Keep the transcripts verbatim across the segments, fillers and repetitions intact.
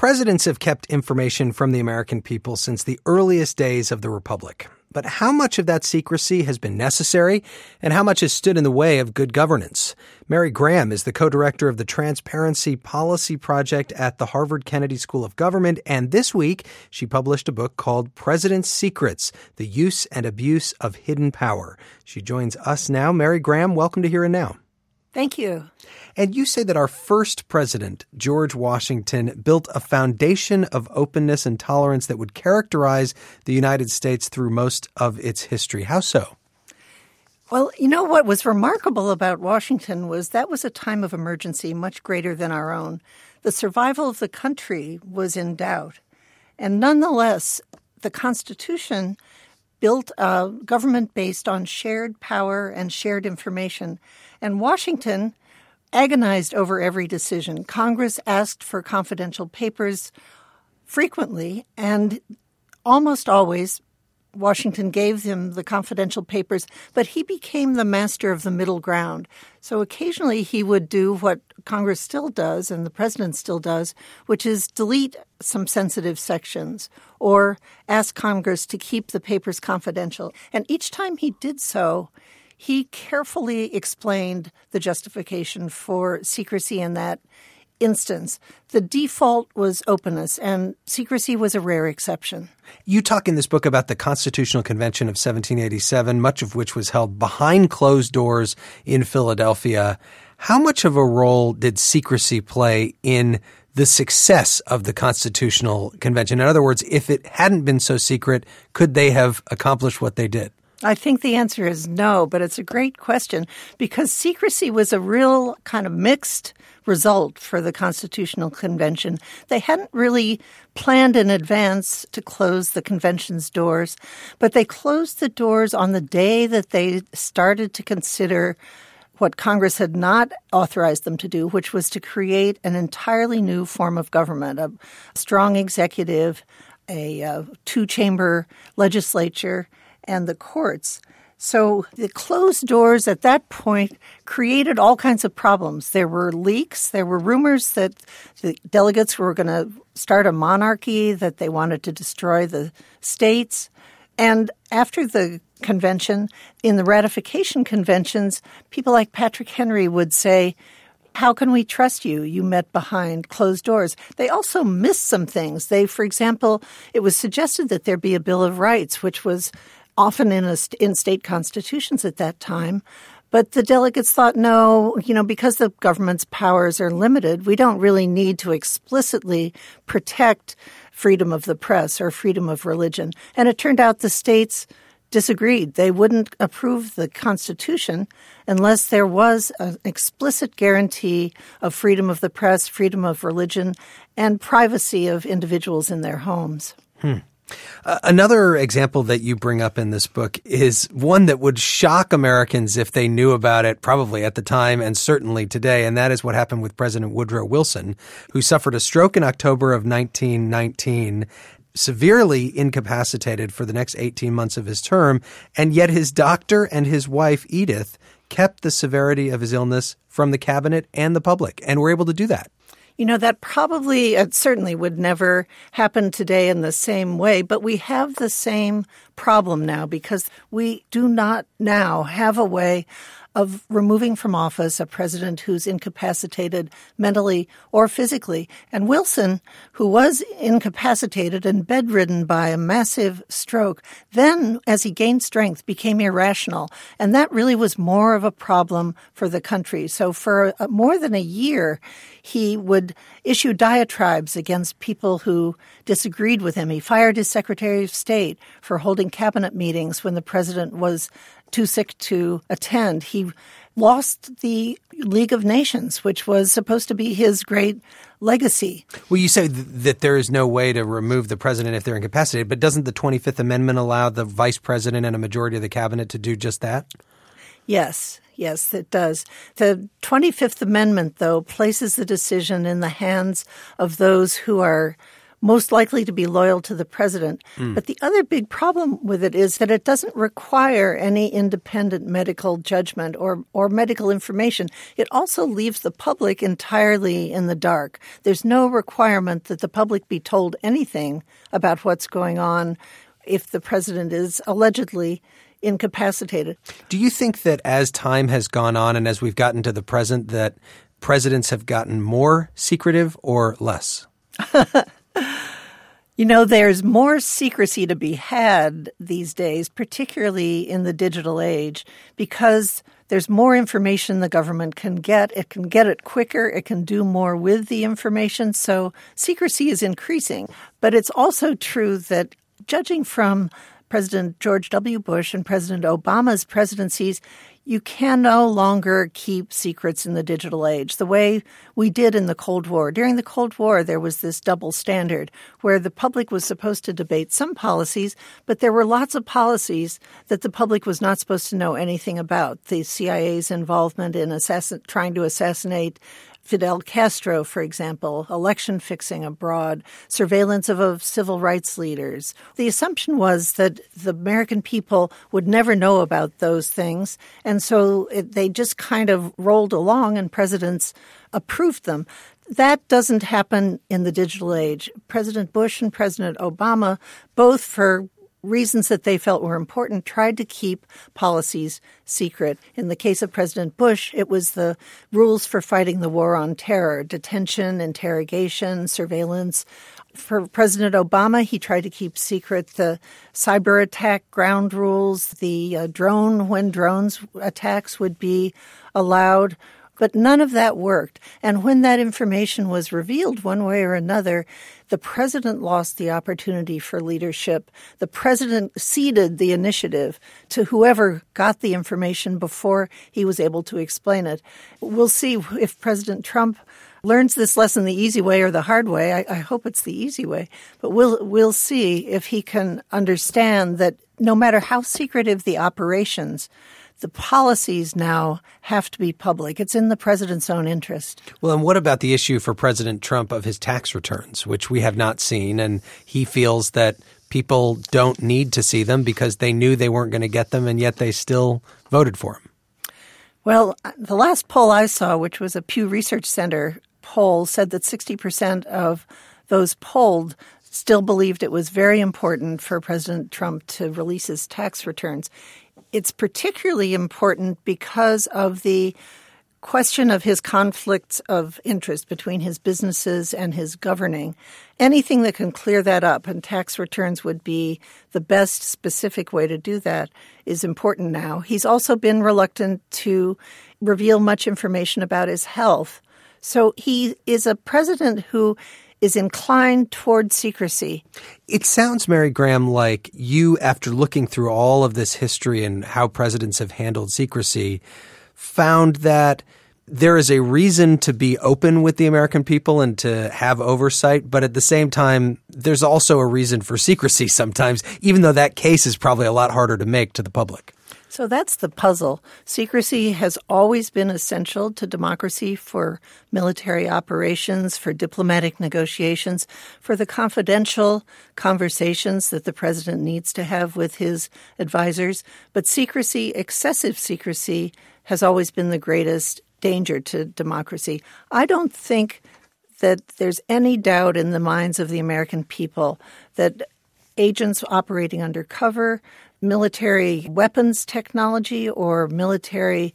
Presidents have kept information from the American people since the earliest days of the Republic. But how much of that secrecy has been necessary, and how much has stood in the way of good governance? Mary Graham is the co-director of the Transparency Policy Project at the Harvard Kennedy School of Government, and this week she published a book called President's Secrets: The Use and Abuse of Hidden Power. She joins us now. Mary Graham, welcome to Here and Now. Thank you. And you say that our first president, George Washington, built a foundation of openness and tolerance that would characterize the United States through most of its history. How so? Well, you know what was remarkable about Washington was that was a time of emergency much greater than our own. The survival of the country was in doubt. And nonetheless, the Constitution built a government based on shared power and shared information. And Washington agonized over every decision. Congress asked for confidential papers frequently, and almost always Washington gave them the confidential papers, but he became the master of the middle ground. So occasionally he would do what Congress still does and the president still does, which is delete some sensitive sections or ask Congress to keep the papers confidential. And each time he did so, he carefully explained the justification for secrecy in that instance. The default was openness, and secrecy was a rare exception. You talk in this book about the Constitutional Convention of seventeen eighty-seven, much of which was held behind closed doors in Philadelphia. How much of a role did secrecy play in the success of the Constitutional Convention? In other words, if it hadn't been so secret, could they have accomplished what they did? I think the answer is no, but it's a great question because secrecy was a real kind of mixed result for the Constitutional Convention. They hadn't really planned in advance to close the convention's doors, but they closed the doors on the day that they started to consider what Congress had not authorized them to do, which was to create an entirely new form of government, a strong executive, a uh, two-chamber legislature, and the courts. So the closed doors at that point created all kinds of problems. There were leaks. There were rumors that the delegates were going to start a monarchy, that they wanted to destroy the states. And after the convention, in the ratification conventions, people like Patrick Henry would say, "How can we trust you? You met behind closed doors." They also missed some things. They, for example, it was suggested that there be a Bill of Rights, which was often in a, in state constitutions at that time. But the delegates thought, no, you know, because the government's powers are limited, we don't really need to explicitly protect freedom of the press or freedom of religion. And it turned out the states disagreed. They wouldn't approve the Constitution unless there was an explicit guarantee of freedom of the press, freedom of religion, and privacy of individuals in their homes. Hmm. Uh, another example that you bring up in this book is one that would shock Americans if they knew about it, probably at the time and certainly today, and that is what happened with President Woodrow Wilson, who suffered a stroke in October of nineteen nineteen, severely incapacitated for the next eighteen months of his term, and yet his doctor and his wife, Edith, kept the severity of his illness from the cabinet and the public, and were able to do that. You know, that probably, it certainly would never happen today in the same way, but we have the same problem now because we do not now have a way of removing from office a president who's incapacitated mentally or physically. And Wilson, who was incapacitated and bedridden by a massive stroke, then, as he gained strength, became irrational. And that really was more of a problem for the country. So for more than a year, he would issue diatribes against people who disagreed with him. He fired his Secretary of State for holding cabinet meetings when the president was too sick to attend. He lost the League of Nations, which was supposed to be his great legacy. Well, you say th- that there is no way to remove the president if they're incapacitated, but doesn't the twenty-fifth Amendment allow the vice president and a majority of the cabinet to do just that? Yes. Yes, it does. The twenty-fifth Amendment, though, places the decision in the hands of those who are most likely to be loyal to the president. Mm. But the other big problem with it is that it doesn't require any independent medical judgment or, or medical information. It also leaves the public entirely in the dark. There's no requirement that the public be told anything about what's going on if the president is allegedly incapacitated. Do you think that as time has gone on and as we've gotten to the present, that presidents have gotten more secretive or less? You know, there's more secrecy to be had these days, particularly in the digital age, because there's more information the government can get. It can get it quicker. It can do more with the information. So secrecy is increasing. But it's also true that judging from President George W. Bush and President Obama's presidencies, you can no longer keep secrets in the digital age the way we did in the Cold War. During the Cold War, there was this double standard where the public was supposed to debate some policies, but there were lots of policies that the public was not supposed to know anything about. The C I A's involvement in assassin- trying to assassinate Fidel Castro, for example, election fixing abroad, surveillance of, of civil rights leaders. The assumption was that the American people would never know about those things, and so it, they just kind of rolled along and presidents approved them. That doesn't happen in the digital age. President Bush and President Obama, both for reasons that they felt were important, tried to keep policies secret. In the case of President Bush, it was the rules for fighting the war on terror, detention, interrogation, surveillance. For President Obama, he tried to keep secret the cyber attack ground rules, the uh, drone, when drones attacks would be allowed. But none of that worked. And when that information was revealed one way or another, the president lost the opportunity for leadership. The president ceded the initiative to whoever got the information before he was able to explain it. We'll see if President Trump learns this lesson the easy way or the hard way. I, I hope it's the easy way. But we'll we'll see if he can understand that no matter how secretive the operations, the policies now have to be public. It's in the president's own interest. Well, and what about the issue for President Trump of his tax returns, which we have not seen, and he feels that people don't need to see them because they knew they weren't going to get them, and yet they still voted for him? Well, the last poll I saw, which was a Pew Research Center poll, said that sixty percent of those polled still believed it was very important for President Trump to release his tax returns. It's particularly important because of the question of his conflicts of interest between his businesses and his governing. Anything that can clear that up, and tax returns would be the best specific way to do that, is important now. He's also been reluctant to reveal much information about his health. So he is a president who is inclined toward secrecy. It sounds, Mary Graham, like you, after looking through all of this history and how presidents have handled secrecy, found that there is a reason to be open with the American people and to have oversight, but at the same time, there's also a reason for secrecy sometimes, even though that case is probably a lot harder to make to the public. So that's the puzzle. Secrecy has always been essential to democracy for military operations, for diplomatic negotiations, for the confidential conversations that the president needs to have with his advisors. But secrecy, excessive secrecy, has always been the greatest danger to democracy. I don't think that there's any doubt in the minds of the American people that agents operating undercover, military weapons technology or military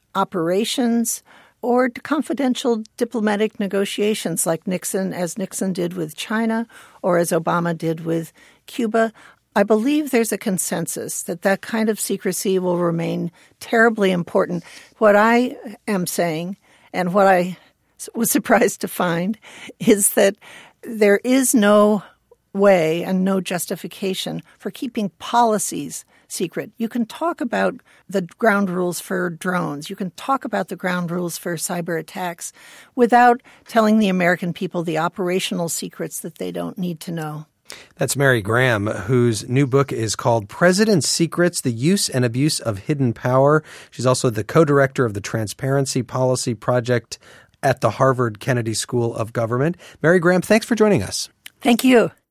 operations or confidential diplomatic negotiations like Nixon, as Nixon did with China or as Obama did with Cuba. I believe there's a consensus that that kind of secrecy will remain terribly important. What I am saying, and what I was surprised to find, is that there is no way and no justification for keeping policies secret. You can talk about the ground rules for drones. You can talk about the ground rules for cyber attacks without telling the American people the operational secrets that they don't need to know. That's Mary Graham, whose new book is called President's Secrets, The Use and Abuse of Hidden Power. She's also the co-director of the Transparency Policy Project at the Harvard Kennedy School of Government. Mary Graham, thanks for joining us. Thank you.